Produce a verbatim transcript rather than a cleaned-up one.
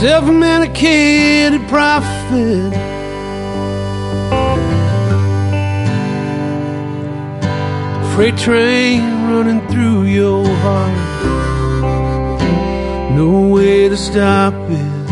self-medicated prophet. Freight train running through your heart, no way to stop it.